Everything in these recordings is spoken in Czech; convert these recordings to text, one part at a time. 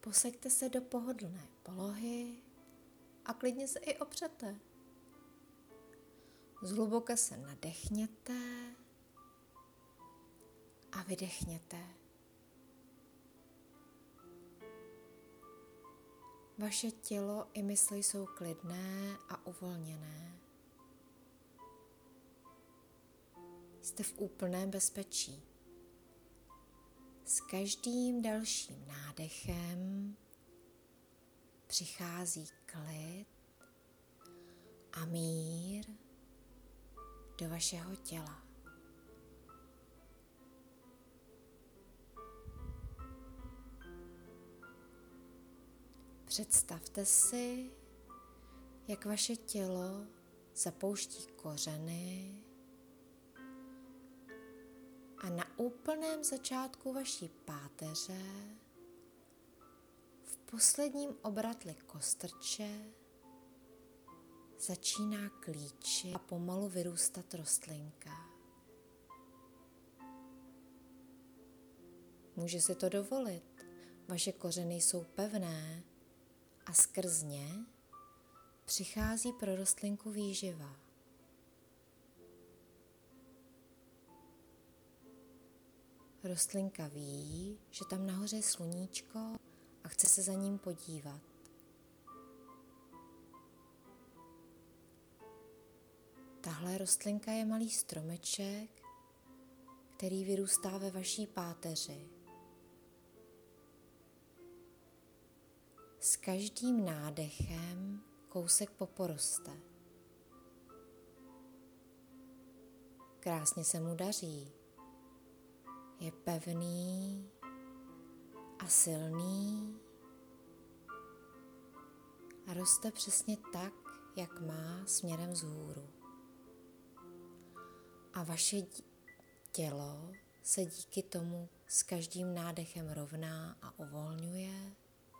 Posaďte se do pohodlné polohy a klidně se i opřete. Zhluboka se nadechněte a vydechněte. Vaše tělo i mysl jsou klidné a uvolněné. Jste v úplném bezpečí. S každým dalším nádechem přichází klid a mír do vašeho těla. Představte si, jak vaše tělo zapouští kořeny a na úplném začátku vaší páteře, v posledním obratli kostrče, začíná klíčit a pomalu vyrůstat rostlinka. Může si to dovolit, vaše kořeny jsou pevné a skrz ně přichází pro rostlinku výživa. Rostlinka ví, že tam nahoře je sluníčko a chce se za ním podívat. Tahle rostlinka je malý stromeček, který vyrůstá ve vaší páteři. S každým nádechem kousek poporoste. Krásně se mu daří. Je pevný a silný a roste přesně tak, jak má, směrem vzhůru. A vaše tělo se díky tomu s každým nádechem rovná a uvolňuje,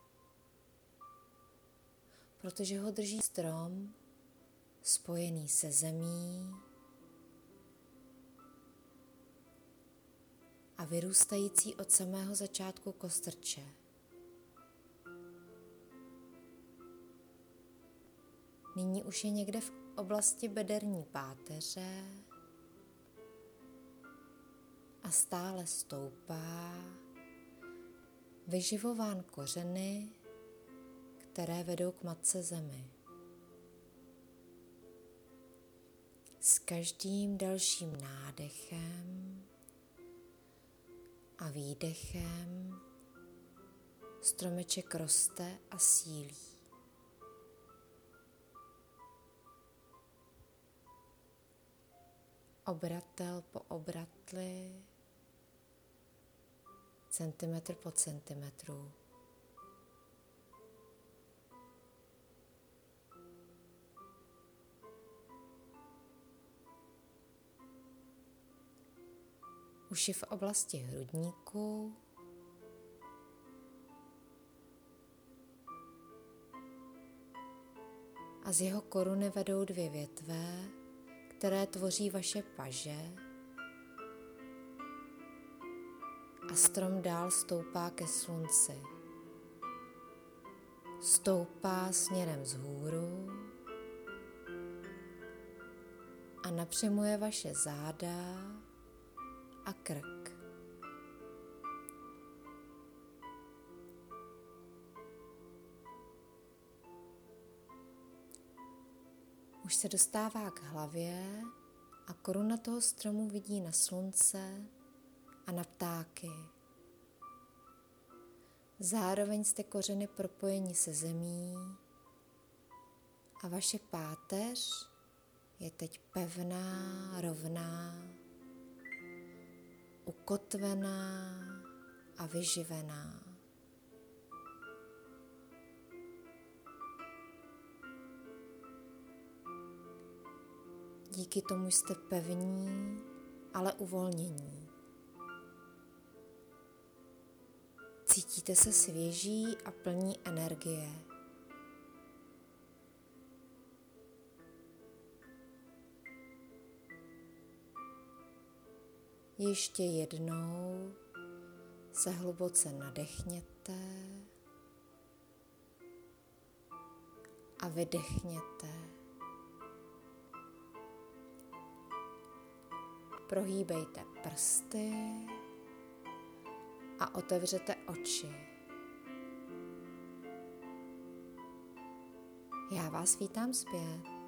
protože ho drží strom spojený se zemí a vyrůstající od samého začátku kostrče. Nyní už je někde v oblasti bederní páteře a stále stoupá, vyživován kořeny, které vedou k matce zemi. S každým dalším nádechem a výdechem stromeček roste a sílí. Obratel po obratli, centimetr po centimetru. Už je v oblasti hrudníku a z jeho koruny vedou dvě větve, které tvoří vaše paže, a strom dál stoupá ke slunci. Stoupá směrem vzhůru a napřimuje vaše záda a krk. Už se dostává k hlavě a koruna toho stromu vidí na slunce a na ptáky. Zároveň jste kořeny propojeni se zemí a vaše páteř je teď pevná, rovná, ukotvená a vyživená. Díky tomu jste pevní, ale uvolnění. Cítíte se svěží a plní energie. Ještě jednou se hluboce nadechněte a vydechněte. Prohýbejte prsty a otevřete oči. Já vás vítám zpět.